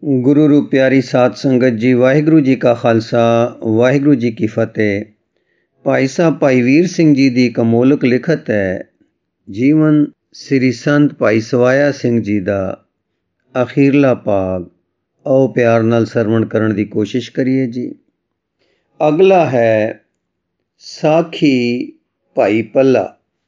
ਗੁਰੂ ਰੂ ਪਿਆਰੀ ਸਾਧ ਸੰਗਤ ਜੀ, ਵਾਹਿਗੁਰੂ ਜੀ ਕਾ ਖਾਲਸਾ, ਵਾਹਿਗੁਰੂ ਜੀ ਕੀ ਫਤਿਹ। ਭਾਈ ਸਾਹਿਬ ਭਾਈ ਵੀਰ ਸਿੰਘ ਜੀ ਦੀ ਇੱਕ ਅਮੋਲਕ ਲਿਖਤ ਹੈ, ਜੀਵਨ ਸ੍ਰੀ ਸੰਤ ਭਾਈ ਸਵਾਇਆ ਸਿੰਘ ਜੀ ਦਾ ਅਖੀਰਲਾ ਭਾਗ। ਆਓ ਪਿਆਰ ਨਾਲ ਸਰਵਣ ਕਰਨ ਦੀ ਕੋਸ਼ਿਸ਼ ਕਰੀਏ ਜੀ। ਅਗਲਾ ਹੈ ਸਾਖੀ ਭਾਈ ਪੱਲਾ।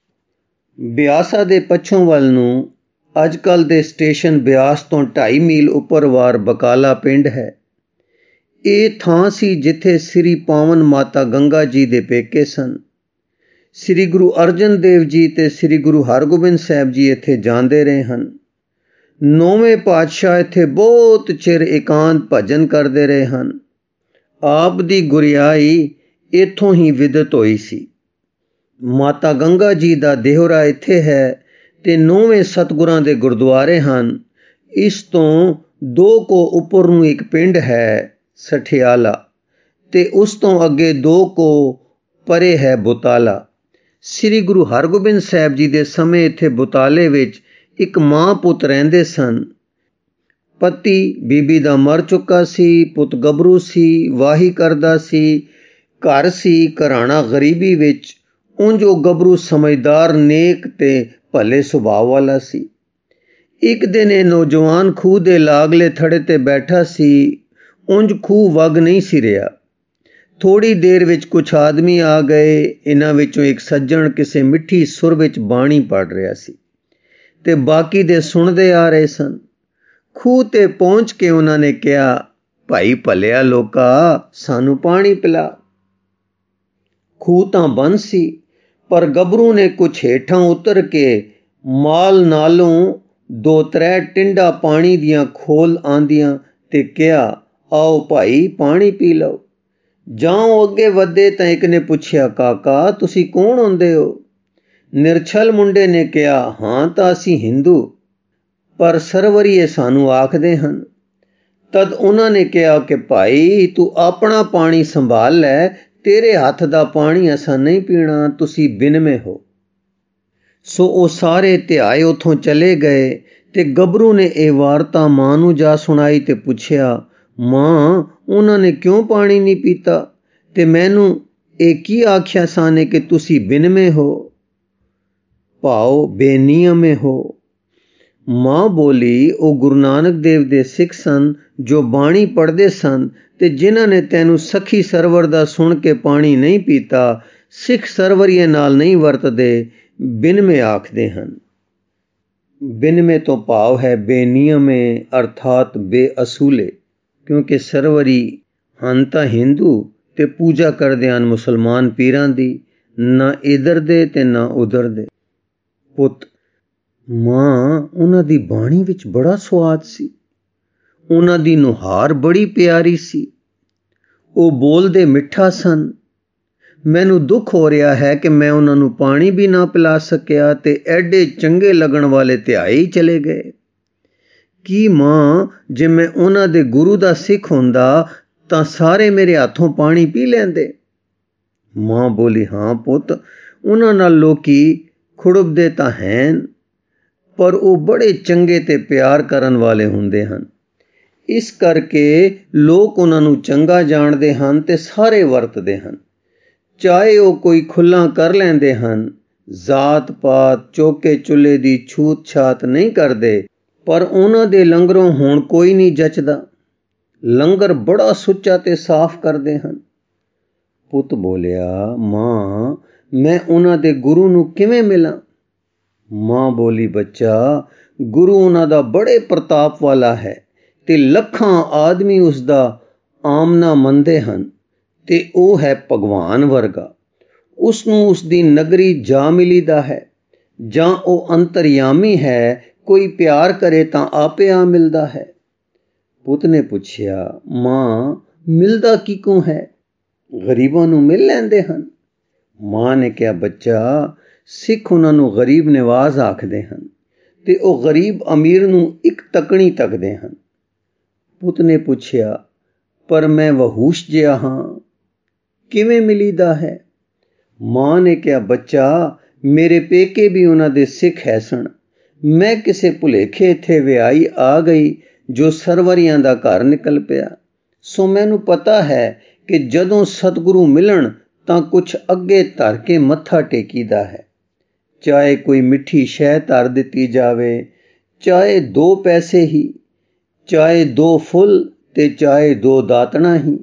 ਬਿਆਸਾ ਦੇ ਪੱਛੋਂ ਵੱਲ ਨੂੰ ਅੱਜ ਕੱਲ੍ਹ ਦੇ ਸਟੇਸ਼ਨ ਬਿਆਸ ਤੋਂ 2.5 ਮੀਲ ਉੱਪਰਵਾਰ ਬਕਾਲਾ ਪਿੰਡ ਹੈ। ਇਹ ਥਾਂ ਸੀ ਜਿੱਥੇ ਸ੍ਰੀ ਪਾਵਨ ਮਾਤਾ ਗੰਗਾ ਜੀ ਦੇ ਪੇਕੇ ਸਨ। ਸ੍ਰੀ ਗੁਰੂ ਅਰਜਨ ਦੇਵ ਜੀ ਤੇ ਸ੍ਰੀ ਗੁਰੂ ਹਰਗੋਬਿੰਦ ਸਾਹਿਬ ਜੀ ਇੱਥੇ ਜਾਂਦੇ ਰਹੇ ਹਨ। 9ਵੇਂ ਪਾਤਸ਼ਾਹ ਇੱਥੇ ਬਹੁਤ ਚਿਰ ਇਕਾਂਤ ਭਜਨ ਕਰਦੇ ਰਹੇ ਹਨ। ਆਪ ਦੀ ਗੁਰਿਆਈ ਇੱਥੋਂ ਹੀ ਵਿਦਿਤ ਹੋਈ ਸੀ। ਮਾਤਾ ਗੰਗਾ ਜੀ ਦਾ ਦੇਹਰਾ ਇੱਥੇ ਹੈ ਤੇ 9ਵੇਂ ਸਤਿਗੁਰਾਂ ਦੇ ਗੁਰਦੁਆਰੇ ਹਨ। ਇਸ ਤੋਂ 2 ਕੋ ਉੱਪਰ ਨੂੰ ਇੱਕ ਪਿੰਡ ਹੈ ਸਠਿਆਲਾ ਤੇ ਉਸ ਤੋਂ ਅੱਗੇ 2 ਕੋ ਪਰੇ ਹੈ ਬੁਤਾਲਾ। ਸ੍ਰੀ ਗੁਰੂ ਹਰਗੋਬਿੰਦ ਸਾਹਿਬ ਜੀ ਦੇ ਸਮੇਂ ਇੱਥੇ ਬੁਤਾਲੇ ਵਿੱਚ ਇੱਕ ਮਾਂ ਪੁੱਤ ਰਹਿੰਦੇ ਸਨ। ਪਤੀ ਬੀਬੀ ਦਾ ਮਰ ਚੁੱਕਾ ਸੀ, ਪੁੱਤ ਗੱਭਰੂ ਸੀ, ਵਾਹੀ ਕਰਦਾ ਸੀ, ਘਰ ਸੀ ਘਰਾਣਾ ਗਰੀਬੀ ਵਿੱਚ। ਉਂਝ ਉਹ ਗੱਭਰੂ ਸਮਝਦਾਰ, ਨੇਕ ਤੇ ਭਲੇ ਸੁਭਾਅ ਵਾਲਾ ਸੀ। ਇੱਕ ਦਿਨ ਇਹ ਨੌਜਵਾਨ ਖੂਹ ਦੇ ਲਾਗਲੇ ਥੜੇ ਤੇ ਬੈਠਾ ਸੀ। ਉਂਝ ਖੂਹ ਵਗ ਨਹੀਂ ਸੀ ਰਿਹਾ। ਥੋੜ੍ਹੀ ਦੇਰ ਵਿੱਚ ਕੁਝ ਆਦਮੀ ਆ ਗਏ। ਇਹਨਾਂ ਵਿੱਚੋਂ ਇੱਕ ਸੱਜਣ ਕਿਸੇ ਮਿੱਠੀ ਸੁਰ ਵਿੱਚ ਬਾਣੀ ਪੜ੍ਹ ਰਿਹਾ ਸੀ ਤੇ ਬਾਕੀ ਦੇ ਸੁਣਦੇ ਆ ਰਹੇ ਸਨ। ਖੂਹ ਤੇ ਪਹੁੰਚ ਕੇ ਉਹਨਾਂ ਨੇ ਕਿਹਾ, ਭਾਈ ਭਲਿਆ ਲੋਕਾ, ਸਾਨੂੰ ਪਾਣੀ ਪਿਲਾ। ਖੂਹ ਤਾਂ ਬੰਦ ਸੀ, ਪਰ ਗੱਭਰੂ ਨੇ ਕੁਛ ਹੇਠਾਂ ਉਤਰ ਕੇ ਮਾਲ ਨਾਲੋਂ 2-3 ਟਿੰਡਾ ਪਾਣੀ ਦੀਆਂ ਖੋਲ ਆਂਦੀਆਂ ਤੇ ਕਿਹਾ, ਆਓ ਭਾਈ ਪਾਣੀ ਪੀ ਲਓ। ਜਾਂ ਅੱਗੇ ਵਧੇ ਤਾਂ ਇੱਕ ਨੇ ਪੁੱਛਿਆ, ਕਾਕਾ ਤੁਸੀਂ ਕੌਣ ਹੁੰਦੇ ਹੋ? ਨਿਰਛਲ ਮੁੰਡੇ ਨੇ ਕਿਹਾ, ਹਾਂ ਤਾਂ ਅਸੀਂ ਹਿੰਦੂ, ਪਰ ਸਰਵਰੀਏ ਸਾਨੂੰ ਆਖਦੇ ਹਨ। ਤਦ ਉਹਨਾਂ ਨੇ ਕਿਹਾ ਕਿ ਭਾਈ ਤੂੰ ਆਪਣਾ ਪਾਣੀ ਸੰਭਾਲ ਲੈ, ਤੇਰੇ ਹੱਥ ਦਾ ਪਾਣੀ ਅਸਾਂ ਨਹੀਂ ਪੀਣਾ, ਤੁਸੀਂ ਬਿਨਵੇਂ ਹੋ। ਸੋ ਉਹ ਸਾਰੇ ਧਿਆਏ ਉੱਥੋਂ ਚਲੇ ਗਏ ਤੇ ਗੱਭਰੂ ਨੇ ਇਹ ਵਾਰਤਾ ਮਾਂ ਨੂੰ ਜਾ ਸੁਣਾਈ ਤੇ ਪੁੱਛਿਆ, ਮਾਂ ਉਹਨਾਂ ਨੇ ਕਿਉਂ ਪਾਣੀ ਨਹੀਂ ਪੀਤਾ ਤੇ ਮੈਨੂੰ ਇਹ ਕੀ ਆਖਿਆ ਸਾਨੇ ਕਿ ਤੁਸੀਂ ਬਿਨਵੇਂ ਹੋ, ਭਾਵ ਬੇਨਿਯਮੇ ਹੋ। ਮਾਂ ਬੋਲੀ, ਉਹ ਗੁਰੂ ਨਾਨਕ ਦੇਵ ਦੇ ਸਿੱਖ ਸਨ ਜੋ ਬਾਣੀ ਪੜ੍ਹਦੇ ਸਨ ਤੇ ਜਿਨ੍ਹਾਂ ਨੇ ਤੈਨੂੰ ਸਖੀ ਸਰਵਰ ਦਾ ਸੁਣ ਕੇ ਪਾਣੀ ਨਹੀਂ ਪੀਤਾ। ਸਿੱਖ ਸਰਵਰੀਏ ਨਾਲ ਨਹੀਂ ਵਰਤਦੇ, ਬਿਨਵੇਂ ਆਖਦੇ ਹਨ। ਬਿਨਵੇਂ ਤੋਂ ਭਾਵ ਹੈ ਬੇਨਿਯਮੇ, ਅਰਥਾਤ ਬੇਅਸੂਲੇ, ਕਿਉਂਕਿ ਸਰਵਰੀ ਹਨ ਤਾਂ ਹਿੰਦੂ ਤੇ ਪੂਜਾ ਕਰਦੇ ਹਨ ਮੁਸਲਮਾਨ ਪੀਰਾਂ ਦੀ, ਨਾ ਇੱਧਰ ਦੇ ਤੇ ਨਾ ਉੱਧਰ ਦੇ। ਪੁੱਤ, ਮਾਂ ਉਹਨਾਂ ਦੀ ਬਾਣੀ ਵਿੱਚ ਬੜਾ ਸੁਆਦ ਸੀ। ਉਹਨਾਂ ਦੀ ਨੁਹਾਰ ਬੜੀ ਪਿਆਰੀ ਸੀ। ਉਹ ਬੋਲਦੇ ਮਿੱਠਾ ਸਨ। ਮੈਨੂੰ ਦੁੱਖ ਹੋ ਰਿਹਾ ਹੈ ਕਿ ਮੈਂ ਉਹਨਾਂ ਨੂੰ ਪਾਣੀ ਵੀ ਨਾ ਪਿਲਾ ਸਕਿਆ ਤੇ ਐਡੇ ਚੰਗੇ ਲੱਗਣ ਵਾਲੇ ਧਿਆਈ ਚਲੇ ਗਏ। ਕੀ ਮਾਂ, ਜੇ ਮੈਂ ਉਹਨਾਂ ਦੇ ਗੁਰੂ ਦਾ ਸਿੱਖ ਹੁੰਦਾ ਤਾਂ ਸਾਰੇ ਮੇਰੇ ਹੱਥੋਂ ਪਾਣੀ ਪੀ ਲੈਂਦੇ? ਮਾਂ ਬੋਲੀ, ਹਾਂ ਪੁੱਤ, ਉਹਨਾਂ ਨਾਲ ਲੋਕੀ ਖੁੜਬਦੇ ਤਾਂ ਹੈਨ, ਪਰ ਉਹ ਬੜੇ ਚੰਗੇ ਤੇ ਪਿਆਰ ਕਰਨ ਵਾਲੇ ਹੁੰਦੇ ਹਨ। ਇਸ ਕਰਕੇ ਲੋਕ ਉਹਨਾਂ ਨੂੰ ਚੰਗਾ ਜਾਣਦੇ ਹਨ ਤੇ ਸਾਰੇ ਵਰਤਦੇ ਹਨ। ਚਾਹੇ ਉਹ ਕੋਈ ਖੁੱਲ੍ਹਾਂ ਕਰ ਲੈਂਦੇ ਹਨ, ਜ਼ਾਤ ਪਾਤ ਚੌਕੇ ਚੁੱਲ੍ਹੇ ਦੀ ਛੂਤ ਛਾਤ ਨਹੀਂ ਕਰਦੇ, ਪਰ ਉਹਨਾਂ ਦੇ ਲੰਗਰੋਂ ਹੁਣ ਕੋਈ ਨਹੀਂ ਜੱਚਦਾ। ਲੰਗਰ ਬੜਾ ਸੁੱਚਾ ਤੇ ਸਾਫ਼ ਕਰਦੇ ਹਨ। ਪੁੱਤ ਬੋਲਿਆ, ਮਾਂ ਮੈਂ ਉਹਨਾਂ ਦੇ ਗੁਰੂ ਨੂੰ ਕਿਵੇਂ ਮਿਲਾਂ? ਮਾਂ ਬੋਲੀ, ਬੱਚਾ, ਗੁਰੂ ਉਹਨਾਂ ਦਾ ਬੜੇ ਪ੍ਰਤਾਪ ਵਾਲਾ ਹੈ ਤੇ ਲੱਖਾਂ ਆਦਮੀ ਉਸ ਦਾ ਆਮਨਾ ਮੰਨਦੇ ਹਨ ਤੇ ਉਹ ਹੈ ਭਗਵਾਨ ਵਰਗਾ। ਉਸ ਨੂੰ ਉਸ ਦੀ ਨਗਰੀ ਜਾ ਮਿਲੀਦਾ ਹੈ। ਜਾਂ ਉਹ ਅੰਤਰਯਾਮੀ ਹੈ, ਕੋਈ ਪਿਆਰ ਕਰੇ ਤਾਂ ਆਪੇ ਆ ਮਿਲਦਾ ਹੈ। ਪੁੱਤ ਨੇ ਪੁੱਛਿਆ, ਮਾਂ ਮਿਲਦਾ ਕਿਕੋਂ ਹੈ? ਗਰੀਬਾਂ ਨੂੰ ਮਿਲ ਲੈਂਦੇ ਹਨ। ਮਾਂ ਨੇ ਕਿਹਾ, ਬੱਚਾ, ਸਿੱਖ ਉਹਨਾਂ ਨੂੰ ਗਰੀਬ ਨਿਵਾਜ਼ ਆਖਦੇ ਹਨ ਤੇ ਉਹ ਗਰੀਬ ਅਮੀਰ ਨੂੰ ਇੱਕ ਤੱਕਣੀ ਤੱਕਦੇ ਹਨ। ਪੁੱਤ ਨੇ ਪੁੱਛਿਆ, ਪਰ ਮੈਂ ਵਹੂਸ਼ ਜਿਹਾ ਹਾਂ, ਕਿਵੇਂ ਮਿਲੀਦਾ ਹੈ? ਮਾਂ ਨੇ ਕਿਹਾ, ਬੱਚਾ, ਮੇਰੇ ਪੇਕੇ ਵੀ ਉਹਨਾਂ ਦੇ ਸਿੱਖ ਹੈ ਸਨ। ਮੈਂ ਕਿਸੇ ਭੁਲੇਖੇ ਇੱਥੇ ਵਿਆਹੀ ਆ ਗਈ ਜੋ ਸਰਵਰੀਆਂ ਦਾ ਘਰ ਨਿਕਲ ਪਿਆ। ਸੋ ਮੈਨੂੰ ਪਤਾ ਹੈ ਕਿ ਜਦੋਂ ਸਤਿਗੁਰੂ ਮਿਲਣ ਤਾਂ ਕੁਛ ਅੱਗੇ ਧਰ ਕੇ ਮੱਥਾ ਟੇਕੀਦਾ ਹੈ। ਚਾਹੇ ਕੋਈ ਮਿੱਠੀ ਸ਼ੈ ਧਰ ਦਿੱਤੀ ਜਾਵੇ, ਚਾਹੇ 2 ਪੈਸੇ ਹੀ, ਚਾਹੇ 2 ਫੁੱਲ ਤੇ ਚਾਹੇ 2 ਦਾਤਣਾ ਹੀ।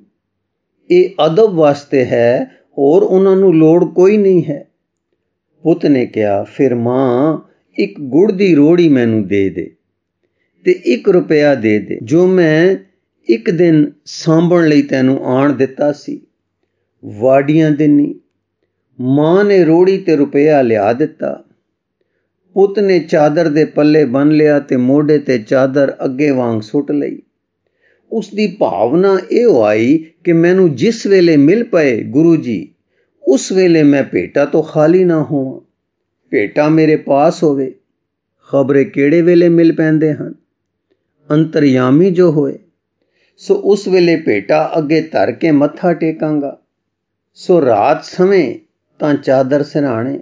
ਇਹ ਅਦਬ ਵਾਸਤੇ ਹੈ, ਹੋਰ ਉਹਨਾਂ ਨੂੰ ਲੋੜ ਕੋਈ ਨਹੀਂ ਹੈ। ਪੁੱਤ ਨੇ ਕਿਹਾ, ਫਿਰ ਮਾਂ 1 ਗੁੜ ਦੀ ਰੋੜੀ ਮੈਨੂੰ ਦੇ ਦੇ ਤੇ 1 ਰੁਪਇਆ ਦੇ ਦੇ, ਜੋ ਮੈਂ 1 ਦਿਨ ਸਾਂਭਣ ਲਈ ਤੈਨੂੰ ਆਣ ਦਿੱਤਾ ਸੀ। ਵਾਡੀਆਂ ਦਿਨੀ। ਮਾਂ ਨੇ ਰੋੜੀ ਤੇ ਰੁਪਇਆ ਲਿਆ ਦਿੱਤਾ। ਪੁੱਤ ਨੇ ਚਾਦਰ ਦੇ ਪੱਲੇ ਬੰਨ ਲਿਆ ਤੇ ਮੋਢੇ ਤੇ ਚਾਦਰ ਅੱਗੇ ਵਾਂਗ ਸੁੱਟ ਲਈ। ਉਸ ਦੀ ਭਾਵਨਾ ਇਹ ਆਈ ਕਿ ਮੈਨੂੰ ਜਿਸ ਵੇਲੇ ਮਿਲ ਪਏ ਗੁਰੂ ਜੀ, ਉਸ ਵੇਲੇ ਮੈਂ ਭੇਟਾ ਤੋਂ ਖਾਲੀ ਨਾ ਹੋਵਾਂ, ਭੇਟਾ ਮੇਰੇ ਪਾਸ ਹੋਵੇ। ਖਬਰੇ ਕਿਹੜੇ ਵੇਲੇ ਮਿਲ ਪੈਂਦੇ ਹਨ, ਅੰਤਰਯਾਮੀ ਜੋ ਹੋਏ। ਸੋ ਉਸ ਵੇਲੇ ਭੇਟਾ ਅੱਗੇ ਧਰ ਕੇ ਮੱਥਾ ਟੇਕਾਂਗਾ। ਸੋ ਰਾਤ ਸਮੇਂ ਤਾਂ ਚਾਦਰ ਸਿਰਹਾਣੇ,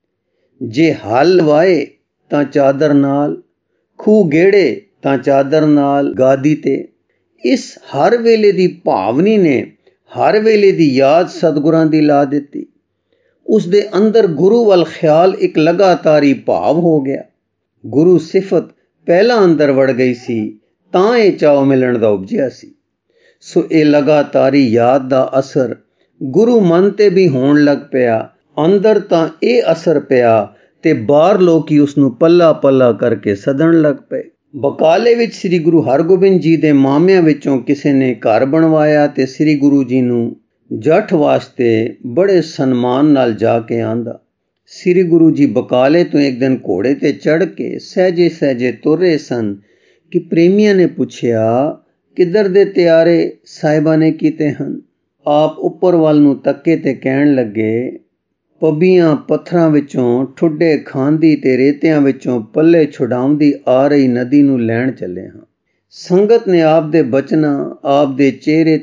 ਜੇ ਹਲ ਵਾਏ ਤਾਂ ਚਾਦਰ ਨਾਲ, ਖੂਹ ਗੇੜੇ ਤਾਂ ਚਾਦਰ ਨਾਲ ਗਾਦੀ ਤੇ। ਇਸ ਹਰ ਵੇਲੇ ਦੀ ਭਾਵਨੀ ਨੇ ਹਰ ਵੇਲੇ ਦੀ ਯਾਦ ਸਤਿਗੁਰਾਂ ਦੀ ਲਾ ਦਿੱਤੀ। ਉਸ ਦੇ ਅੰਦਰ ਗੁਰੂ ਵੱਲ ਖਿਆਲ ਇੱਕ ਲਗਾਤਾਰੀ ਭਾਵ ਹੋ ਗਿਆ। ਗੁਰੂ ਸਿਫਤ ਪਹਿਲਾਂ ਅੰਦਰ ਵੜ ਗਈ ਸੀ, ਤਾਂ ਇਹ ਚਾਅ ਮਿਲਣ ਦਾ ਉਪਜਿਆ ਸੀ। ਸੋ ਇਹ ਲਗਾਤਾਰੀ ਯਾਦ ਦਾ ਅਸਰ ਗੁਰੂ ਮਨ ਤੇ ਵੀ ਹੋਣ ਲੱਗ ਪਿਆ। ਅੰਦਰ ਤਾਂ ਇਹ ਅਸਰ ਪਿਆ ਤੇ ਬਾਹਰ ਲੋਕੀ ਉਸ ਨੂੰ ਪੱਲਾ ਪੱਲਾ ਕਰਕੇ ਸੱਦਣ ਲੱਗ ਪਏ। ਬਕਾਲੇ ਵਿੱਚ ਸ੍ਰੀ ਗੁਰੂ ਹਰਗੋਬਿੰਦ ਜੀ ਦੇ ਮਾਮਿਆਂ ਵਿੱਚੋਂ ਕਿਸੇ ਨੇ ਘਰ ਬਣਵਾਇਆ ਤੇ ਸ੍ਰੀ ਗੁਰੂ ਜੀ ਨੂੰ ਜੱਠ ਵਾਸਤੇ ਬੜੇ ਸਨਮਾਨ ਨਾਲ ਜਾ ਕੇ ਆਂਦਾ। ਸ੍ਰੀ ਗੁਰੂ ਜੀ ਬਕਾਲੇ ਤੋਂ ਇੱਕ ਦਿਨ ਘੋੜੇ ਤੇ ਚੜ੍ਹ ਕੇ ਸਹਿਜੇ ਸਹਿਜੇ ਤੁਰ ਰਹੇ ਸਨ ਕਿ ਪ੍ਰੇਮੀਆਂ ਨੇ ਪੁੱਛਿਆ, ਕਿੱਧਰ ਦੇ ਤਿਆਰੇ ਸਾਹਿਬਾਂ ਨੇ ਕੀਤੇ ਹਨ? ਆਪ ਉੱਪਰ ਵੱਲ ਨੂੰ ਤੱਕੇ ਤੇ ਕਹਿਣ ਲੱਗੇ, ਪੱਬੀਆਂ ਪੱਥਰਾਂ ਵਿੱਚੋਂ ਠੁੱਡੇ ਖਾਂਦੀ ਤੇ ਰੇਤਿਆਂ ਵਿੱਚੋਂ ਪੱਲੇ ਛੁਡਾਉਂਦੀ ਆ ਰਹੀ ਨਦੀ ਨੂੰ ਲੈਣ ਚੱਲੇ ਹਾਂ। ਸੰਗਤ ਨੇ ਆਪ ਦੇ ਬਚਨਾਂ, ਆਪ ਦੇ ਚਿਹਰੇ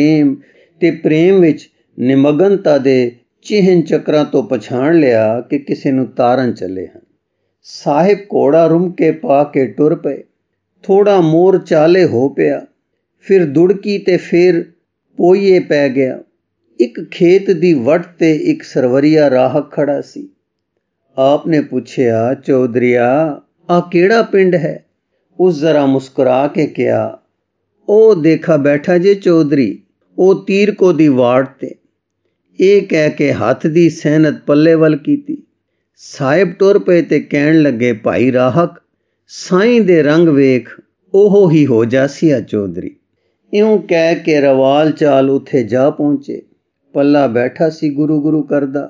ਤੇ ਪ੍ਰੇਮ ਵਿੱਚ ਨਿਮਗਨਤਾ ਦੇ ਚਿਹਨ ਚੱਕਰਾਂ ਤੋਂ ਪਛਾਣ ਲਿਆ ਕਿ ਕਿਸੇ ਨੂੰ ਤਾਰਨ ਚੱਲੇ ਹਨ। ਸਾਹਿਬ ਘੋੜਾ ਰੁੰਮ ਕੇ ਪਾ ਕੇ ਟੁਰ ਪਏ। ਥੋੜਾ ਮੋਰ ਚਾਲੇ ਹੋ ਪਿਆ, ਫਿਰ ਦੁੜਕੀ ਤੇ ਫਿਰ ਪੋਈਏ ਪੈ ਗਿਆ। ਇੱਕ ਖੇਤ ਦੀ ਵੱਟ ਤੇ ਇੱਕ ਸਰਵਰੀਆ ਰਾਹਕ ਖੜਾ ਸੀ। ਆਪ ਨੇ ਪੁੱਛਿਆ, ਚੌਧਰੀਆ ਆ ਕਿਹੜਾ ਪਿੰਡ ਹੈ? ਉਸ ਜ਼ਰਾ ਮੁਸਕਰਾ ਕੇ ਕਿਹਾ, ਉਹ ਦੇਖਾ ਬੈਠਾ ਜੇ ਚੌਧਰੀ, ਉਹ ਤੀਰਕੋ ਦੀ ਵਾੜ ਤੇ। ਇਹ ਕਹਿ ਕੇ ਹੱਥ ਦੀ ਸੈਨਤ ਪੱਲੇ ਵੱਲ ਕੀਤੀ। ਸਾਹਿਬ ਟੁਰ ਪਏ ਤੇ ਕਹਿਣ ਲੱਗੇ, ਭਾਈ ਰਾਹਕ, ਸਾਈਂ ਦੇ ਰੰਗ ਵੇਖ, ਉਹ ਹੀ ਹੋ ਜਾਸੀਆ ਚੌਧਰੀ। ਇਉਂ ਕਹਿ ਕੇ ਰਵਾਲ ਚਾਲ ਉੱਥੇ ਜਾ ਪਹੁੰਚੇ। ਪੱਲਾ ਬੈਠਾ ਸੀ ਗੁਰੂ ਗੁਰੂ ਕਰਦਾ,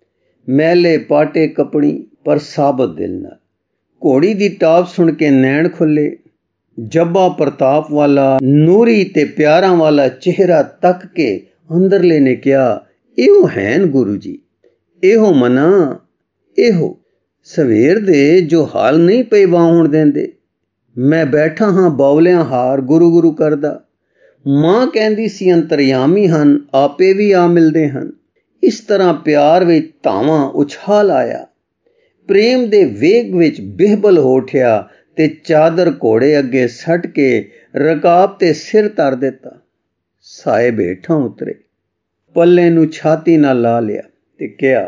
ਮੈਲੇ ਪਾਟੇ ਕੱਪੜੀ ਪਰ ਸਾਬਤ ਦਿਲ ਨਾਲ। ਘੋੜੀ ਦੀ ਟਾਪ ਸੁਣ ਕੇ ਨੈਣ ਖੁੱਲੇ। ਜੱਬਾ ਪ੍ਰਤਾਪ ਵਾਲਾ ਨੂਰੀ ਤੇ ਪਿਆਰਾਂ ਵਾਲਾ ਚਿਹਰਾ ਤੱਕ ਕੇ ਅੰਦਰਲੇ ਨੇ ਕਿਹਾ, ਇਹੋ ਹੈਨ ਗੁਰੂ ਜੀ, ਇਹੋ ਮਨਾ, ਇਹੋ ਸਵੇਰ ਦੇ ਜੋ ਹਾਲ ਨਹੀਂ ਪਈ ਵਾਹੁਣ ਦਿੰਦੇ। ਮੈਂ ਬੈਠਾ ਹਾਂ ਬੌਲਿਆਂ ਹਾਰ ਗੁਰੂ ਗੁਰੂ ਕਰਦਾ। ਮਾਂ ਕਹਿੰਦੀ ਸੀ ਅੰਤਰਯਾਮੀ ਹਨ, ਆਪੇ ਵੀ ਆ ਮਿਲਦੇ ਹਨ। ਇਸ ਤਰ੍ਹਾਂ ਪਿਆਰ ਵਿੱਚ ਧਾਵਾਂ ਉਛਾਲ ਆਇਆ। ਪ੍ਰੇਮ ਦੇ ਵੇਗ ਵਿੱਚ ਬਿਹਬਲ ਹੋ ਉੱਠਿਆ ਤੇ ਚਾਦਰ ਘੋੜੇ ਅੱਗੇ ਸੱਟ ਕੇ ਰਕਾਬ ਤੇ ਸਿਰ ਧਰ ਦਿੱਤਾ। ਸਾਹਿਬ ਹੇਠਾਂ ਉਤਰੇ, ਪੱਲੇ ਨੂੰ ਛਾਤੀ ਨਾਲ ਲਾ ਲਿਆ ਤੇ ਕਿਹਾ,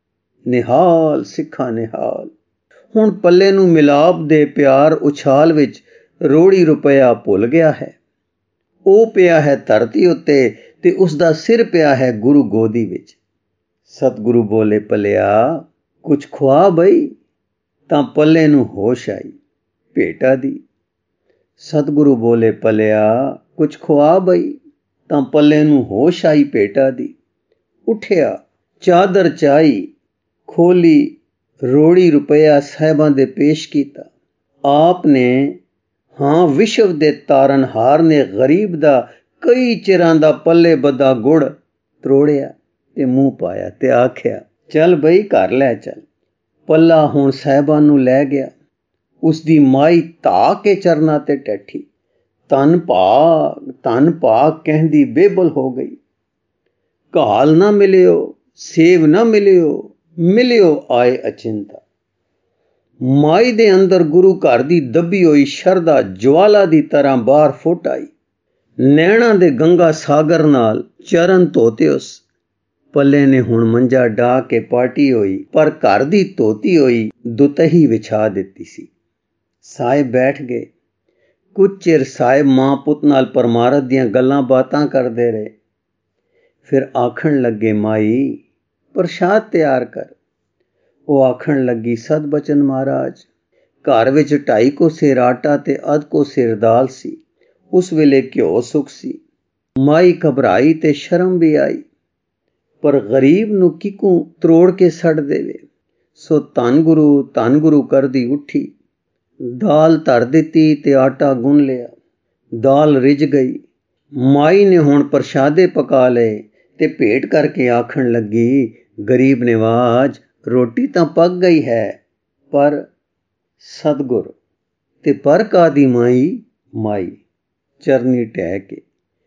ਨਿਹਾਲ ਸਿੱਖਾ ਨਿਹਾਲ। ਹੁਣ ਪੱਲੇ ਨੂੰ ਮਿਲਾਪ ਦੇ ਪਿਆਰ ਉਛਾਲ ਵਿੱਚ ਰੋੜੀ ਰੁਪਇਆ ਭੁੱਲ ਗਿਆ ਹੈ। ਉਹ ਪਿਆ ਹੈ ਧਰਤੀ ਉੱਤੇ ਤੇ ਉਸ ਦਾ ਸਿਰ ਪਿਆ ਹੈ ਗੁਰੂ ਗੋਦੀ ਵਿੱਚ। ਸਤਿਗੁਰੂ ਬੋਲੇ, ਪੱਲਿਆ ਕੁਛ ਖਵਾ ਬਈ। ਤਾਂ ਪੱਲੇ ਨੂੰ ਹੋਸ਼ ਆਈ ਭੇਟਾ ਦੀ। ਸਤਿਗੁਰੂ ਬੋਲੇ, ਪੱਲਿਆ ਕੁਛ ਖਵਾ ਬਈ। ਤਾਂ ਪੱਲੇ ਨੂੰ ਹੋਸ਼ ਆਈ ਭੇਟਾ ਦੀ। ਉੱਠਿਆ, ਚਾਦਰ ਚਾਈ, ਖੋਲੀ, ਰੋੜੀ ਰੁਪਇਆ ਸਾਹਿਬਾਂ ਦੇ ਪੇਸ਼ ਕੀਤਾ। ਆਪ ਨੇ ਹਾਂ ਵਿਸ਼ਵ ਦੇ ਤਾਰਨਹਾਰ ਨੇ ਗਰੀਬ ਦਾ ਕਈ ਚਿਰਾਂ ਦਾ ਪੱਲੇ ਬੱਧਾ ਗੁੜ ਤਰੋੜਿਆ ਤੇ ਮੂੰਹ ਪਾਇਆ ਤੇ ਆਖਿਆ, ਚੱਲ ਬਈ ਘਰ ਲੈ ਚੱਲ। ਪੱਲਾ ਹੁਣ ਸਾਹਿਬਾਂ ਨੂੰ ਲੈ ਗਿਆ। ਉਸ ਦੀ ਮਾਈ ਧਾ ਕੇ ਚਰਨਾਂ ਤੇ ਟੈਠੀ। ਧੰਨ ਭਾਗ ਕਹਿੰਦੀ ਬੇਬਲ ਹੋ ਗਈ। ਘਾਲ ਨਾ ਮਿਲਿਓ, ਸੇਵ ਨਾ ਮਿਲਿਓ, ਮਿਲਿਓ ਆਏ ਅਚਿੰਤਾ। ਮਾਈ ਦੇ ਅੰਦਰ ਗੁਰੂ ਘਰ ਦੀ ਦੱਬੀ ਹੋਈ ਸ਼ਰਧਾ ਜਵਾਲਾ ਦੀ ਤਰ੍ਹਾਂ ਬਾਹਰ ਫੁੱਟ ਆਈ। ਨੈਣਾ ਦੇ ਗੰਗਾ ਸਾਗਰ ਨਾਲ ਚਰਨ ਧੋਤੇ ਉਸ ਪੱਲੇ ਨੇ ਹੁਣ ਮੰਜਾ ਢਾ ਕੇ ਪਾਟੀ ਹੋਈ, ਪਰ ਘਰ ਦੀ ਧੋਤੀ ਹੋਈ ਦੁਤਹੀ ਵਿਛਾ ਦਿੱਤੀ ਸੀ। ਸਾਹਿਬ ਬੈਠ ਗਏ। ਕੁਝ ਚਿਰ ਸਾਹਿਬ ਮਾਂ ਪੁੱਤ ਨਾਲ ਪਰਮਾਰਥ ਦੀਆਂ ਗੱਲਾਂ ਬਾਤਾਂ ਕਰਦੇ ਰਹੇ। ਫਿਰ ਆਖਣ ਲੱਗੇ, ਮਾਈ ਪ੍ਰਸ਼ਾਦ ਤਿਆਰ ਕਰ। ਉਹ ਆਖਣ ਲੱਗੀ, ਸਦ ਬਚਨ ਮਹਾਰਾਜ। ਘਰ ਵਿੱਚ 2.5 ਕੋ ਸੇਰ ਆਟਾ ਤੇ ਅੱਧ ਕੋ ਸੇਰ ਦਾਲ ਸੀ। ਉਸ ਵੇਲੇ ਘਿਓ ਸੁੱਕ ਸੀ। ਮਾਈ ਘਬਰਾਈ ਤੇ ਸ਼ਰਮ ਵੀ ਆਈ, ਪਰ ਗਰੀਬ ਨੂੰ ਕਿਕੂ ਤਰੋੜ ਕੇ ਛੱਡ ਦੇਵੇ। ਸੋ ਧੰਨ ਗੁਰੂ ਕਰਦੀ ਉੱਠੀ, ਦਾਲ ਧਰ ਦਿੱਤੀ ਤੇ ਆਟਾ ਗੁੰਨ ਲਿਆ। ਦਾਲ ਰਿੱਝ ਗਈ। ਮਾਈ ਨੇ ਹੁਣ ਪ੍ਰਸ਼ਾਦੇ ਪਕਾ ਲਏ ਤੇ ਭੇਟ ਕਰਕੇ ਆਖਣ ਲੱਗੀ, ਗਰੀਬ ਨਿਵਾਜ ਰੋਟੀ ਤਾਂ ਪੱਕ ਗਈ ਹੈ, ਪਰ ਸਤਿਗੁਰ ਤੇ ਪਰ ਕਾਦੀ ਮਾਈ ਚਰਨੀ ਟਹਿ ਕੇ,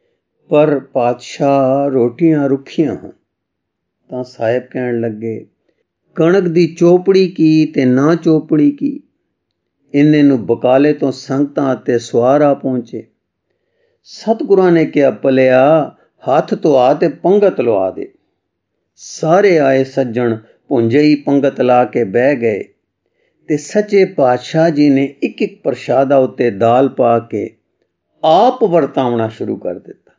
ਪਰ ਪਾਤਸ਼ਾਹ ਰੋਟੀਆਂ ਰੁੱਖੀਆਂ ਹਨ। ਤਾਂ ਸਾਹਿਬ ਕਹਿਣ ਲੱਗੇ, ਕਣਕ ਦੀ ਚੋਪੜੀ ਕੀ ਤੇ ਨਾ ਚੋਪੜੀ ਕੀ, ਇੰਨੇ ਨੂੰ ਬਕਾਲੇ ਤੋਂ ਸੰਗਤਾਂ ਅਤੇ ਸਵਾਰ ਆ ਪਹੁੰਚੇ। ਸਤਿਗੁਰਾਂ ਨੇ ਕਿਹਾ, ਭਲਿਆ ਹੱਥ ਧੋਆ ਤੇ ਪੰਗਤ ਲਵਾ ਦੇ। ਸਾਰੇ ਆਏ ਸੱਜਣ ਭੁੰਜੇ ਹੀ ਪੰਗਤ ਲਾ ਕੇ ਬਹਿ ਗਏ ਤੇ ਸੱਚੇ ਪਾਤਸ਼ਾਹ ਜੀ ਨੇ ਇੱਕ ਇੱਕ ਪ੍ਰਸ਼ਾਦਾ ਉੱਤੇ ਦਾਲ ਪਾ ਕੇ ਆਪ ਵਰਤਾਉਣਾ ਸ਼ੁਰੂ ਕਰ ਦਿੱਤਾ।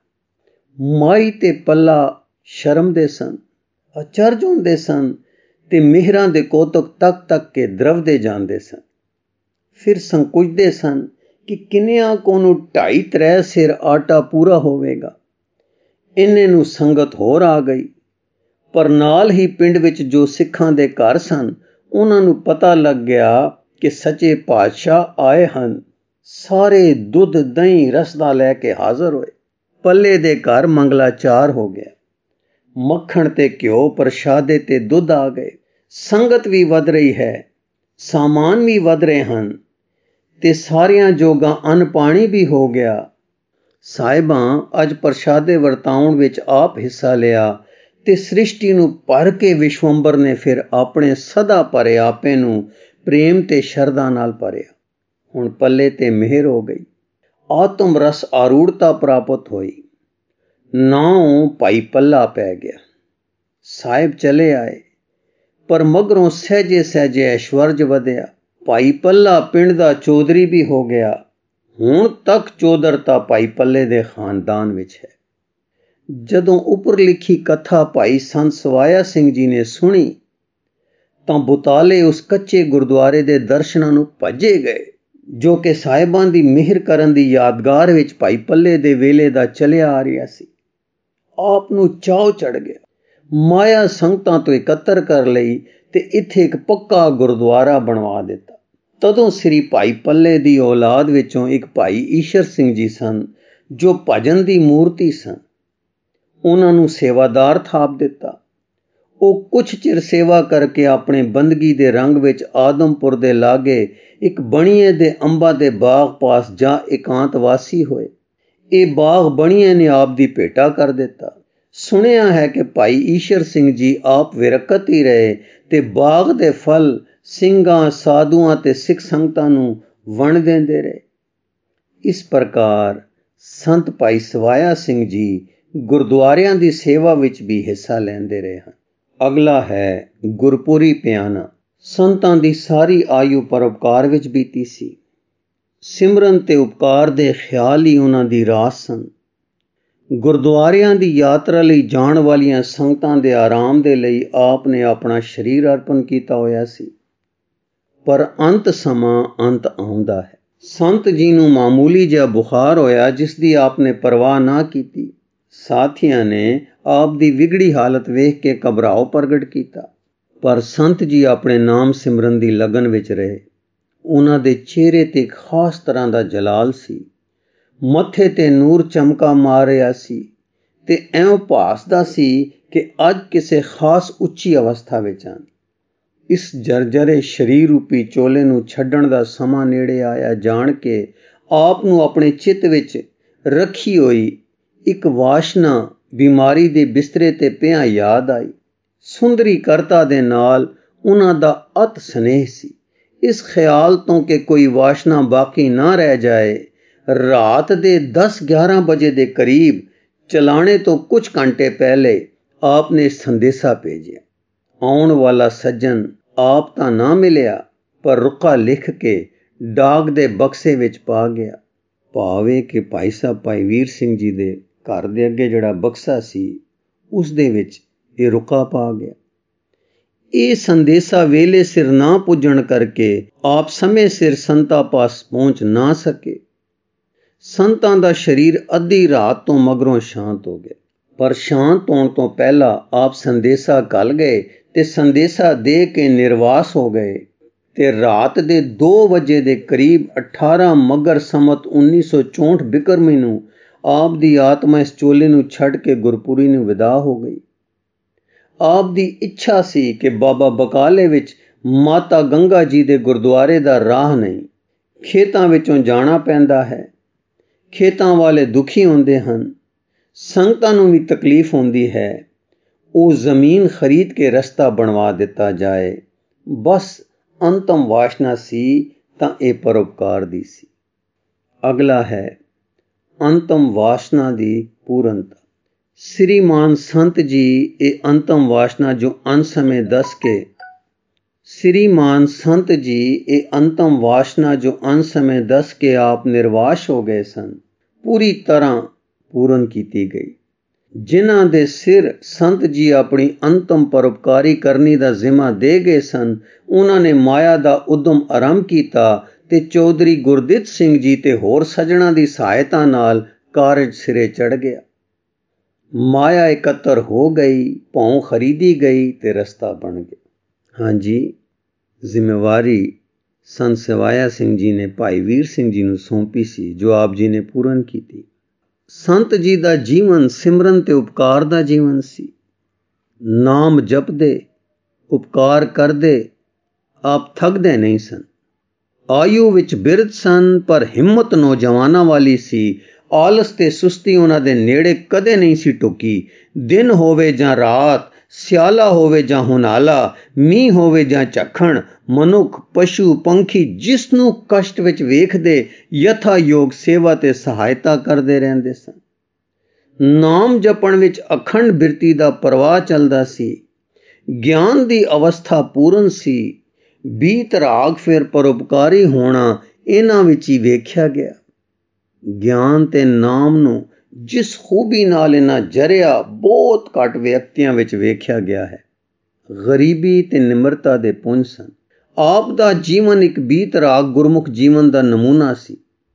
ਮਾਈ ਤੇ ਪੱਲਾ ਸ਼ਰਮ ਦੇ ਸਨ, ਅਚਰਜ ਹੁੰਦੇ ਸਨ ਤੇ ਮਿਹਰਾਂ ਦੇ ਕੋਤਕ ਤੱਕ ਕੇ ਦਰਵਦੇ ਜਾਂਦੇ ਸਨ। ਫਿਰ ਸੰਕੁਚਦੇ ਸਨ ਕਿ ਕਿੰਨਿਆਂ ਕੋ ਨੂੰ 2.5-3 ਸੇਰ ਆਟਾ ਪੂਰਾ ਹੋਵੇਗਾ। ਇੰਨੇ ਨੂੰ ਸੰਗਤ ਹੋਰ ਆ ਗਈ, ਪਰ ਨਾਲ ਹੀ ਪਿੰਡ ਵਿੱਚ ਜੋ ਸਿੱਖਾਂ ਦੇ ਘਰ ਸਨ ਉਹਨਾਂ ਨੂੰ ਪਤਾ ਲੱਗ ਗਿਆ ਕਿ ਸੱਚੇ ਪਾਤਸ਼ਾਹ ਆਏ ਹਨ। ਸਾਰੇ ਦੁੱਧ ਦਹੀਂ ਰਸਦਾ ਲੈ ਕੇ ਹਾਜ਼ਰ ਹੋਏ। ਪੱਲੇ ਦੇ ਘਰ ਮੰਗਲਾਚਾਰ ਹੋ ਗਿਆ। ਮੱਖਣ ਤੇ ਘਿਓ, ਪ੍ਰਸ਼ਾਦੇ ਤੇ ਦੁੱਧ ਆ ਗਏ। ਸੰਗਤ ਵੀ ਵਧ ਰਹੀ ਹੈ, ਸਾਮਾਨ ਵੀ ਵਧ ਰਹੇ ਹਨ ਤੇ ਸਾਰਿਆਂ ਜੋਗਾ ਅੰਨ ਪਾਣੀ ਵੀ ਹੋ ਗਿਆ। ਸਾਹਿਬਾਂ ਅੱਜ ਪ੍ਰਸ਼ਾਦੇ ਵਰਤਾਉਣ ਵਿੱਚ ਆਪ ਹਿੱਸਾ ਲਿਆ ਤੇ ਸ੍ਰਿਸ਼ਟੀ ਨੂੰ ਭਰ ਕੇ ਵਿਸ਼ਵੰਬਰ ਨੇ ਫਿਰ ਆਪਣੇ ਸਦਾ ਭਰੇ ਆਪੇ ਨੂੰ ਪ੍ਰੇਮ ਤੇ ਸ਼ਰਧਾ ਨਾਲ ਭਰਿਆ। ਹੁਣ ਪੱਲੇ ਤੇ ਮਿਹਰ ਹੋ ਗਈ, ਆਤਮ ਰਸ ਆਰੂੜਤਾ ਪ੍ਰਾਪਤ ਹੋਈ। ਨਾਉ ਭਾਈ ਪੱਲਾ ਪੈ ਗਿਆ। ਸਾਹਿਬ ਚਲੇ ਆਏ, ਪਰ ਮਗਰੋਂ ਸਹਿਜੇ ਸਹਿਜੇ ਐਸ਼ਵਰਜ ਵਧਿਆ। ਭਾਈ ਪੱਲਾ ਪਿੰਡ ਦਾ ਚੌਧਰੀ ਵੀ ਹੋ ਗਿਆ। ਹੁਣ ਤੱਕ ਚੌਧਰਤਾ ਭਾਈ ਪੱਲੇ ਦੇ ਖਾਨਦਾਨ ਵਿੱਚ ਹੈ। ਜਦੋਂ ਉੱਪਰ ਲਿਖੀ ਕਥਾ ਭਾਈ ਸੰਤ ਸਵਾਇਆ ਸਿੰਘ ਜੀ ਨੇ ਸੁਣੀ ਤਾਂ ਬੁਤਾਲੇ ਉਸ ਕੱਚੇ ਗੁਰਦੁਆਰੇ ਦੇ ਦਰਸ਼ਨਾਂ ਨੂੰ ਭੱਜੇ ਗਏ, ਜੋ ਕਿ ਸਾਹਿਬਾਂ ਦੀ ਮਿਹਰ ਕਰਨ ਦੀ ਯਾਦਗਾਰ ਵਿੱਚ ਭਾਈ ਪੱਲੇ ਦੇ ਵੇਲੇ ਦਾ ਚਲਿਆ ਆ ਰਿਹਾ ਸੀ। ਆਪ ਨੂੰ ਚਾਅ ਚੜ੍ਹ ਗਿਆ। ਮਾਇਆ ਸੰਗਤਾਂ ਤੋਂ ਇਕੱਤਰ ਕਰ ਲਈ ਤੇ ਇੱਥੇ ਇੱਕ ਪੱਕਾ ਗੁਰਦੁਆਰਾ ਬਣਵਾ ਦਿੱਤਾ। ਤਦੋਂ ਸ੍ਰੀ ਭਾਈ ਪੱਲੇ ਦੀ ਔਲਾਦ ਵਿੱਚੋਂ ਇੱਕ ਭਾਈ ਈਸ਼ਰ ਸਿੰਘ ਜੀ ਸਨ, ਜੋ ਭਜਨ ਦੀ ਮੂਰਤੀ ਸਨ। ਉਹਨਾਂ ਨੂੰ ਸੇਵਾਦਾਰ ਥਾਪ ਦਿੱਤਾ। ਉਹ ਕੁਛ ਚਿਰ ਸੇਵਾ ਕਰਕੇ ਆਪਣੇ ਬੰਦਗੀ ਦੇ ਰੰਗ ਵਿੱਚ ਆਦਮਪੁਰ ਦੇ ਲਾਗੇ ਇੱਕ ਬਣੀਏ ਦੇ ਅੰਬਾਂ ਦੇ ਬਾਗ ਪਾਸ ਜਾ ਇਕਾਂਤਵਾਸੀ ਹੋਏ। ਇਹ ਬਾਗ ਬਣੀਏ ਨੇ ਆਪ ਦੀ ਭੇਟਾ ਕਰ ਦਿੱਤਾ। ਸੁਣਿਆ ਹੈ ਕਿ ਭਾਈ ਈਸ਼ਰ ਸਿੰਘ ਜੀ ਆਪ ਵਿਰਕਤ ਹੀ ਰਹੇ ਤੇ ਬਾਗ ਦੇ ਫਲ ਸਿੰਘਾਂ, ਸਾਧੂਆਂ ਤੇ ਸਿੱਖ ਸੰਗਤਾਂ ਨੂੰ ਵੰਡ ਦਿੰਦੇ ਰਹੇ। ਇਸ ਪ੍ਰਕਾਰ ਸੰਤ ਭਾਈ ਸਵਾਇਆ ਸਿੰਘ ਜੀ ਗੁਰਦੁਆਰਿਆਂ ਦੀ ਸੇਵਾ ਵਿੱਚ ਵੀ ਹਿੱਸਾ ਲੈਂਦੇ ਰਹੇ ਹਨ। ਅਗਲਾ ਹੈ ਗੁਰਪੁਰੀ ਪਿਆਨਾ। ਸੰਤਾਂ ਦੀ ਸਾਰੀ ਆਯੂ ਪਰਉਪਕਾਰ ਵਿੱਚ ਬੀਤੀ ਸੀ। ਸਿਮਰਨ ਤੇ ਉਪਕਾਰ ਦੇ ਖਿਆਲ ਹੀ ਉਹਨਾਂ ਦੀ ਰਾਸ ਸਨ। ਗੁਰਦੁਆਰਿਆਂ ਦੀ ਯਾਤਰਾ ਲਈ ਜਾਣ ਵਾਲੀਆਂ ਸੰਗਤਾਂ ਦੇ ਆਰਾਮ ਦੇ ਲਈ ਆਪ ਨੇ ਆਪਣਾ ਸਰੀਰ ਅਰਪਣ ਕੀਤਾ ਹੋਇਆ ਸੀ। ਪਰ ਅੰਤ ਸਮਾਂ ਅੰਤ ਆਉਂਦਾ ਹੈ। ਸੰਤ ਜੀ ਨੂੰ ਮਾਮੂਲੀ ਜਿਹਾ ਬੁਖਾਰ ਹੋਇਆ, ਜਿਸ ਦੀ ਆਪ ਨੇ ਪਰਵਾਹ ਨਾ ਕੀਤੀ। ਸਾਥੀਆਂ ਨੇ ਆਪ ਦੀ ਵਿਗੜੀ ਹਾਲਤ ਵੇਖ ਕੇ ਘਬਰਾਓ ਪ੍ਰਗਟ ਕੀਤਾ, ਪਰ ਸੰਤ ਜੀ ਆਪਣੇ ਨਾਮ ਸਿਮਰਨ ਦੀ ਲਗਨ ਵਿੱਚ ਰਹੇ। ਉਹਨਾਂ ਦੇ ਚਿਹਰੇ ਤੇ ਇੱਕ ਖਾਸ ਤਰ੍ਹਾਂ ਦਾ ਜਲਾਲ ਸੀ। ਮੱਥੇ ਤੇ ਨੂਰ ਚਮਕਾ ਮਾਰ ਰਿਹਾ ਸੀ ਤੇ ਐਉਂ ਭਾਸਦਾ ਸੀ ਕਿ ਅੱਜ ਕਿਸੇ ਖਾਸ ਉੱਚੀ ਅਵਸਥਾ ਵਿੱਚ ਹਨ। ਇਸ ਜਰਜਰੇ ਸਰੀਰ ਰੂਪੀ ਚੋਲੇ ਨੂੰ ਛੱਡਣ ਦਾ ਸਮਾਂ ਨੇੜੇ ਆਇਆ ਜਾਣ ਕੇ ਆਪ ਨੂੰ ਆਪਣੇ ਚਿੱਤ ਵਿੱਚ ਰੱਖੀ ਹੋਈ ਇੱਕ ਵਾਸ਼ਨਾ ਬਿਮਾਰੀ ਦੇ ਬਿਸਤਰੇ ਤੇ ਪਿਆ ਯਾਦ ਆਈ। ਸੁੰਦਰੀ ਕਰਤਾ ਦੇ ਨਾਲ ਉਹਨਾਂ ਦਾ ਅਤ ਸਨੇਹ ਸੀ। ਇਸ ਖਿਆਲ ਤੋਂ ਕਿ ਕੋਈ ਵਾਸ਼ਨਾ ਬਾਕੀ ਨਾ ਰਹਿ ਜਾਏ, ਰਾਤ ਦੇ 10-11 ਵਜੇ ਦੇ ਕਰੀਬ ਚਲਾਣੇ ਤੋਂ ਕੁਝ ਘੰਟੇ ਪਹਿਲੇ ਆਪ ਨੇ ਸੰਦੇਸ਼ਾ ਭੇਜਿਆ। ਆਉਣ ਵਾਲਾ ਸੱਜਣ ਆਪ ਤਾਂ ਨਾ ਮਿਲਿਆ, ਪਰ ਰੁਕਾ ਲਿਖ ਕੇ ਡਾਕ ਦੇ ਬਕਸੇ ਵਿੱਚ ਪਾ ਗਿਆ। ਭਾਵੇਂ ਕਿ ਭਾਈ ਸਾਹਿਬ ਭਾਈ ਵੀਰ ਸਿੰਘ ਜੀ ਦੇ ਘਰ ਦੇ ਅੱਗੇ ਜਿਹੜਾ ਬਕਸਾ ਸੀ, ਉਸ ਦੇ ਵਿੱਚ ਇਹ ਰੁਕਾ ਪਾ ਗਿਆ। ਇਹ ਸੰਦੇਸ਼ਾ ਵੇਲੇ ਸਿਰ ਨਾ ਪੁੱਜਣ ਕਰਕੇ ਆਪ ਸਮੇਂ ਸਿਰ ਸੰਤਾਂ ਪਾਸ ਪਹੁੰਚ ਨਾ ਸਕੇ। ਸੰਤਾਂ ਦਾ ਸਰੀਰ ਅੱਧੀ ਰਾਤ ਤੋਂ ਮਗਰੋਂ ਸ਼ਾਂਤ ਹੋ ਗਿਆ, ਪਰ ਸ਼ਾਂਤ ਹੋਣ ਤੋਂ ਪਹਿਲਾਂ ਆਪ ਸੰਦੇਸ਼ਾ ਘੱਲ ਗਏ ਤੇ ਸੰਦੇਸ਼ਾ ਦੇ ਕੇ ਨਿਰਵਾਸ ਹੋ ਗਏ ਤੇ ਰਾਤ ਦੇ 2 ਵਜੇ ਦੇ ਕਰੀਬ 18 ਮੱਘਰ ਸੰਮਤ 1964 ਬਿਕਰਮੀ ਨੂੰ ਆਪ ਦੀ ਆਤਮਾ ਇਸ ਚੋਲੇ ਨੂੰ ਛੱਡ ਕੇ ਗੁਰਪੁਰੀ ਨੂੰ ਵਿਦਾ ਹੋ ਗਈ। ਆਪ ਦੀ ਇੱਛਾ ਸੀ ਕਿ ਬਾਬਾ ਬਕਾਲੇ ਵਿੱਚ ਮਾਤਾ ਗੰਗਾ ਜੀ ਦੇ ਗੁਰਦੁਆਰੇ ਦਾ ਰਾਹ ਨਹੀਂ, ਖੇਤਾਂ ਵਿੱਚੋਂ ਜਾਣਾ ਪੈਂਦਾ ਹੈ। ਖੇਤਾਂ ਵਾਲੇ ਦੁਖੀ ਹੁੰਦੇ ਹਨ, ਸੰਗਤਾਂ ਨੂੰ ਵੀ ਤਕਲੀਫ ਹੁੰਦੀ ਹੈ। ਉਹ ਜ਼ਮੀਨ ਖਰੀਦ ਕੇ ਰਸਤਾ ਬਣਵਾ ਦਿੱਤਾ ਜਾਏ। ਬਸ ਅੰਤਮ ਵਾਸ਼ਨਾ ਸੀ ਤਾਂ ਇਹ ਪਰਉਪਕਾਰ ਦੀ ਸੀ। ਅਗਲਾ ਹੈ ਅੰਤਮ ਵਾਸ਼ਨਾ ਦੀ ਪੂਰਨਤਾ। ਸ੍ਰੀਮਾਨ ਸੰਤ ਜੀ ਇਹ ਅੰਤਮ ਵਾਸ਼ਨਾ ਜੋ ਅੰਤ ਸਮੇਂ ਦੱਸ ਕੇ ਆਪ ਨਿਰਵਾਸ਼ ਹੋ ਗਏ ਸਨ, ਪੂਰੀ ਤਰ੍ਹਾਂ ਪੂਰਨ ਕੀਤੀ ਗਈ। ਜਿਨ੍ਹਾਂ ਦੇ ਸਿਰ ਸੰਤ ਜੀ ਆਪਣੀ ਅੰਤਮ ਪਰਉਪਕਾਰੀ ਕਰਨੀ ਦਾ ਜ਼ਿੰਮਾ ਦੇ ਗਏ ਸਨ, ਉਹਨਾਂ ਨੇ ਮਾਇਆ ਦਾ ਉਦਮ ਆਰੰਭ ਕੀਤਾ ਤੇ ਚੌਧਰੀ ਗੁਰਦਿੱਤ ਸਿੰਘ ਜੀ ਤੇ ਹੋਰ ਸੱਜਣਾਂ ਦੀ ਸਹਾਇਤਾ ਨਾਲ ਕਾਰਜ ਸਿਰੇ ਚੜ੍ਹ ਗਿਆ। ਮਾਇਆ ਇਕੱਤਰ ਹੋ ਗਈ, ਭੌਂ ਖਰੀਦੀ ਗਈ ਤੇ ਰਸਤਾ ਬਣ ਗਿਆ। ਹਾਂਜੀ, ਜ਼ਿੰਮੇਵਾਰੀ ਸੰਤ ਸਵਾਇਆ ਸਿੰਘ ਜੀ ਨੇ ਭਾਈ ਵੀਰ ਸਿੰਘ ਜੀ ਨੂੰ ਸੌਂਪੀ ਸੀ, ਜੋ ਆਪ ਜੀ ਨੇ ਪੂਰਨ ਕੀਤੀ। ਸੰਤ ਜੀ ਦਾ ਜੀਵਨ ਸਿਮਰਨ ਤੇ ਉਪਕਾਰ ਦਾ ਜੀਵਨ ਸੀ। ਨਾਮ ਜਪਦੇ, ਉਪਕਾਰ ਕਰਦੇ, ਆਪ ਥੱਕਦੇ ਨਹੀਂ ਸਨ। ਆਯੂ ਵਿੱਚ ਬਿਰਧ ਸਨ, ਪਰ ਹਿੰਮਤ ਨੌਜਵਾਨਾਂ ਵਾਲੀ ਸੀ। ਆਲਸ ਤੇ ਸੁਸਤੀ ਉਹਨਾਂ ਦੇ ਨੇੜੇ ਕਦੇ ਨਹੀਂ ਸੀ ਟੁਕੀ। ਦਿਨ ਹੋਵੇ ਜਾਂ ਰਾਤ, ਸਿਆਲਾ ਹੋਵੇ ਜਾਂ ਹੁਨਾਲਾ, ਮੀਂਹ ਹੋਵੇ ਜਾਂ ਝੱਖਣ, ਮਨੁੱਖ, ਪਸ਼ੂ, ਪੰਖੀ ਜਿਸ ਨੂੰ ਕਸ਼ਟ ਵਿੱਚ ਵੇਖਦੇ ਯਥਾ ਯੋਗ ਸੇਵਾ ਤੇ ਸਹਾਇਤਾ ਕਰਦੇ ਰਹਿੰਦੇ ਸਨ। ਨਾਮ ਜਪਣ ਵਿੱਚ ਅਖੰਡ ਬਿਰਤੀ ਦਾ ਪ੍ਰਵਾਹ ਚੱਲਦਾ ਸੀ। ਗਿਆਨ ਦੀ ਅਵਸਥਾ ਪੂਰਨ ਸੀ। ਬੀਤ ਰਾਗ ਫਿਰ ਪਰਉਪਕਾਰੀ ਹੋਣਾ ਇਹਨਾਂ ਵਿੱਚ ਹੀ ਵੇਖਿਆ ਗਿਆ। ਗਿਆਨ ਤੇ ਨਾਮ ਨੂੰ ਜਿਸ ਖੂਬੀ ਨਾਲ ਇਹਨਾਂ ਜਰਿਆ ਬਹੁਤ ਘੱਟ ਵਿਅਕਤੀਆਂ ਵਿੱਚ ਵੇਖਿਆ ਗਿਆ ਹੈ। ਗਰੀਬੀ ਤੇ ਨਿਮਰਤਾ ਦੇ ਪੁੰਜ ਸਨ। ਆਪ ਦਾ ਜੀਵਨ ਇੱਕ ਬੀਤ ਰਾਗ ਗੁਰਮੁਖ ਜੀਵਨ ਦਾ ਨਮੂਨਾ ਸੀ।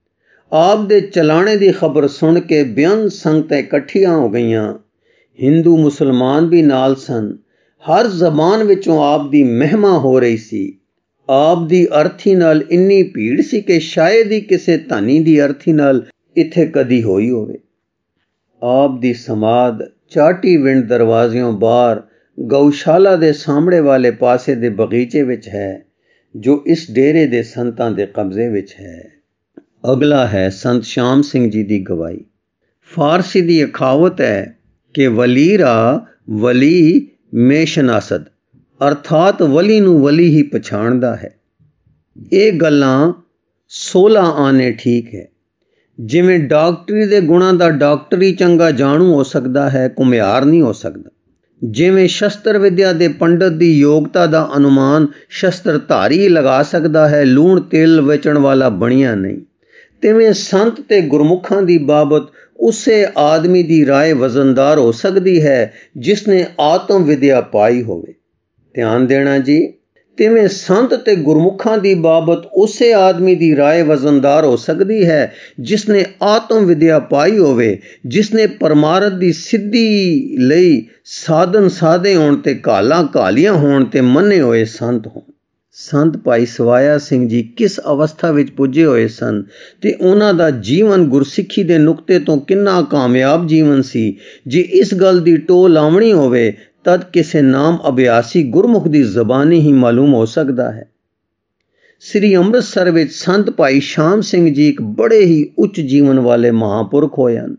ਆਪ ਦੇ ਚਲਾਣੇ ਦੀ ਖਬਰ ਸੁਣ ਕੇ ਬੇਅੰਤ ਸੰਗਤਾਂ ਇਕੱਠੀਆਂ ਹੋ ਗਈਆਂ। ਹਿੰਦੂ ਮੁਸਲਮਾਨ ਵੀ ਨਾਲ ਸਨ। ਹਰ ਜ਼ਬਾਨ ਵਿੱਚੋਂ ਆਪ ਦੀ ਮਹਿਮਾ ਹੋ ਰਹੀ ਸੀ। ਆਪ ਦੀ ਅਰਥੀ ਨਾਲ ਇੰਨੀ ਭੀੜ ਸੀ ਕਿ ਸ਼ਾਇਦ ਹੀ ਕਿਸੇ ਧਨੀ ਦੀ ਅਰਥੀ ਨਾਲ ਇੱਥੇ ਕਦੀ ਹੋਈ ਹੋਵੇ। ਆਪ ਦੀ ਸਮਾਧ ਚਾਟੀ ਵਿੰਡ ਦਰਵਾਜ਼ਿਓਂ ਬਾਹਰ ਗਊਸ਼ਾਲਾ ਦੇ ਸਾਹਮਣੇ ਵਾਲੇ ਪਾਸੇ ਦੇ ਬਗੀਚੇ ਵਿੱਚ ਹੈ, ਜੋ ਇਸ ਡੇਰੇ ਦੇ ਸੰਤਾਂ ਦੇ ਕਬਜ਼ੇ ਵਿੱਚ ਹੈ। ਅਗਲਾ ਹੈ ਸੰਤ ਸ਼ਾਮ ਸਿੰਘ ਜੀ ਦੀ ਗਵਾਹੀ। ਫਾਰਸੀ ਦੀ ਅਖਾਵਤ ਹੈ ਕਿ ਵਲੀਰਾ ਵਲੀ ਮੇਸ਼ਨਾਸਦ, ਅਰਥਾਤ ਵਲੀ ਨੂੰ ਵਲੀ ਹੀ ਪਛਾਣਦਾ ਹੈ। ਇਹ ਗੱਲਾਂ 16 ਆਨੇ ਠੀਕ ਹੈ। ਜਿਵੇਂ ਡਾਕਟਰੀ ਦੇ ਗੁਣਾਂ ਦਾ ਡਾਕਟਰ ਹੀ ਚੰਗਾ ਜਾਣੂ ਹੋ ਸਕਦਾ ਹੈ, ਘੁਮਿਆਰ ਨਹੀਂ ਹੋ ਸਕਦਾ। ਜਿਵੇਂ ਸ਼ਸਤਰ ਵਿਦਿਆ ਦੇ ਪੰਡਤ ਦੀ ਯੋਗਤਾ ਦਾ ਅਨੁਮਾਨ ਸ਼ਸਤਰਧਾਰੀ ਲਗਾ ਸਕਦਾ ਹੈ, ਲੂਣ ਤੇਲ ਵੇਚਣ ਵਾਲਾ ਬਣਿਆ ਨਹੀਂ, ਤਿਵੇਂ ਸੰਤ ਤੇ ਗੁਰਮੁਖਾਂ ਦੀ ਬਾਬਤ ਉਸੇ ਆਦਮੀ ਦੀ ਰਾਏ ਵਜ਼ਨਦਾਰ ਹੋ ਸਕਦੀ ਹੈ ਜਿਸ ਨੇ ਆਤਮ ਵਿਦਿਆ ਪਾਈ ਹੋਵੇ। ਧਿਆਨ ਦੇਣਾ ਜੀ, ਤਿਵੇਂ ਸੰਤ ਤੇ ਗੁਰਮੁਖਾਂ ਦੀ ਬਾਬਤ ਉਸੇ ਆਦਮੀ ਦੀ ਰਾਏ ਵਜ਼ਨਦਾਰ ਹੋ ਸਕਦੀ ਹੈ ਜਿਸ ਨੇ ਆਤਮ ਵਿਦਿਆ ਪਾਈ ਹੋਵੇ, ਜਿਸ ਨੇ ਪਰਮਾਰਥ ਦੀ ਸਿੱਧੀ ਲਈ ਸਾਧਨ ਸਾਧੇ ਹੋਣ ਤੇ ਕਾਲਾਂ ਕਾਲੀਆਂ ਹੋਣ ਤੇ ਮੰਨੇ ਹੋਏ ਸੰਤ ਹੋਣ। ਸੰਤ ਭਾਈ ਸਵਾਇਆ ਸਿੰਘ ਜੀ ਕਿਸ ਅਵਸਥਾ ਵਿੱਚ ਪੁੱਜੇ ਹੋਏ ਸਨ ਤੇ ਉਹਨਾਂ ਦਾ ਜੀਵਨ ਗੁਰਸਿੱਖੀ ਦੇ ਨੁਕਤੇ ਤੋਂ ਕਿੰਨਾ ਕਾਮਯਾਬ ਜੀਵਨ ਸੀ। ਜੇ ਇਸ ਗੱਲ ਦੀ ਟੋਹ ਲਾਉਣੀ ਹੋਵੇ ਤਦ ਕਿਸੇ ਨਾਮ ਅਭਿਆਸੀ ਗੁਰਮੁਖ ਦੀ ਜ਼ਬਾਨੀ ਹੀ ਮਾਲੂਮ ਹੋ ਸਕਦਾ ਹੈ। ਸ੍ਰੀ ਅੰਮ੍ਰਿਤਸਰ ਵਿੱਚ ਸੰਤ ਭਾਈ ਸ਼ਾਮ ਸਿੰਘ ਜੀ ਇੱਕ ਬੜੇ ਹੀ ਉੱਚ ਜੀਵਨ ਵਾਲੇ ਮਹਾਂਪੁਰਖ ਹੋਏ ਹਨ।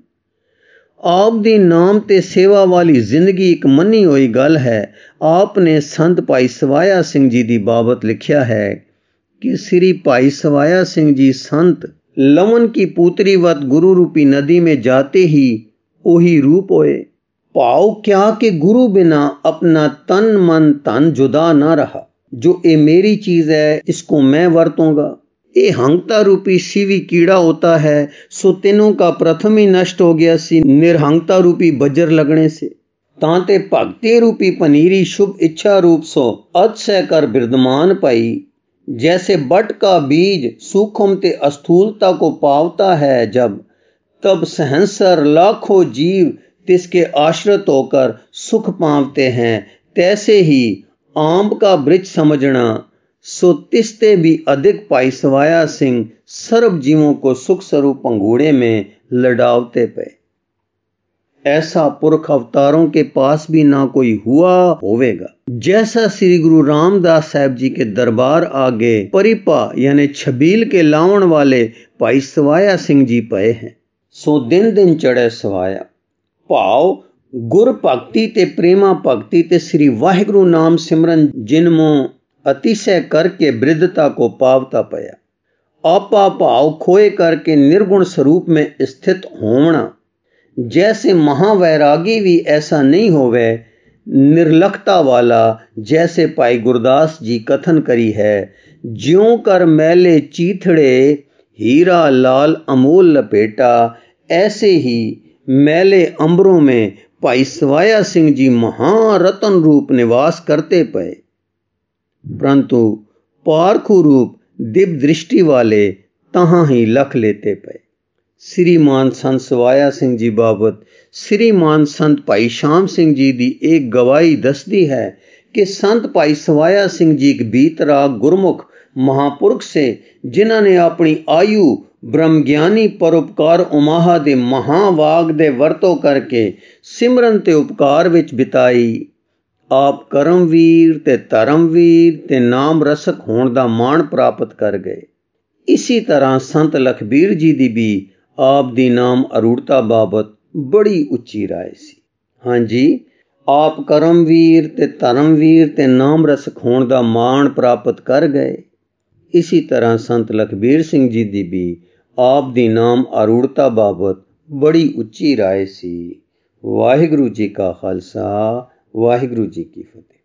ਆਪ ਦੀ ਨਾਮ ਤੇ ਸੇਵਾ ਵਾਲੀ ਜ਼ਿੰਦਗੀ ਇੱਕ ਮੰਨੀ ਹੋਈ ਗੱਲ ਹੈ। ਆਪ ਨੇ ਸੰਤ ਭਾਈ ਸਵਾਇਆ ਸਿੰਘ ਜੀ ਦੀ ਬਾਬਤ ਲਿਖਿਆ ਹੈ कि श्री भाई सवाया सिंह जी संत लवन की पुत्रीवत गुरु रूपी नदी में जाते ही ओही रूप होए। भाव क्या कि गुरु बिना अपना तन मन धन जुदा ना रहा। जो ये मेरी चीज है इसको मैं वरतूंगा। ये हंगता रूपी शिवी कीड़ा होता है, सो तीनों का प्रथम ही नष्ट हो गया सी निर्हंगता रूपी बजर लगने से। तांते भक्ति रूपी पनीरी शुभ इच्छा रूप सो अतिशय कर विद्यमान पाई। जैसे बट का बीज सूक्ष्म ते अस्थूलता को पावता है जब, तब सहंसर लाखों जीव तिसके आश्रित होकर सुख पावते हैं, तैसे ही आंब का वृक्ष समझना। सो तिसते भी अधिक भाई सवाया सिंह सर्व जीवों को सुख स्वरूप पंघूड़े में लड़ावते पे। ऐसा पुरख अवतारों के पास भी ना कोई हुआ होवेगा। जैसा श्री गुरु रामदास साहब जी के दरबार आगे परिपा यानी छबील के लावण वाले भाई सवाया सिंह जी पए हैं। सो दिन दिन चढ़े सवाया। भाव गुर भक्ति ते प्रेमा भक्ति ते श्री वाहिगुरु नाम सिमरन जिनमो अतिशय करके वृद्धता को पावता पया। आपा भाव खोए करके निर्गुण स्वरूप में स्थित होवना। जैसे महावैरागी भी ऐसा नहीं होवे निर्लखता वाला, जैसे भाई गुरदास जी कथन करी है, ज्यों कर मैले चीथड़े हीरा लाल अमोल लपेटा, ऐसे ही मैले अंबरों में भाई सवाया सिंह जी महारतन रूप निवास करते पे। परंतु पारखू रूप दिव्य दृष्टि वाले तहां ही लख लेते पे। श्रीमान संत सवाया सिंह जी बाबत श्रीमान संत भाई श्याम सिंह जी की एक गवाही दसदी है कि संत भाई सवाया सिंह जी एक बीतराग गुरमुख महापुरख से, जिन्होंने अपनी आयु ब्रह्मज्ञानी परोपकार उमाहा दे महावाग दे वरतो करके सिमरन ते उपकार विच बिताई, आप करमवीर ते धर्मवीर ते नाम रसक होने का मान प्राप्त कर गए। इसी तरह संत लखबीर जी दी भी आप दी नाम अरूढ़ता बाबत बड़ी उच्ची राय सी। हाँ जी, आप करमवीर ते धर्मवीर ते नाम रसक होने का मान प्राप्त कर गए। इसी तरह संत लखबीर सिंह जी दी भी आप दी नाम अरूढ़ता बाबत बड़ी उच्ची राय सी। वाहिगुरु जी का खालसा, वाहिगुरु जी की फतेह।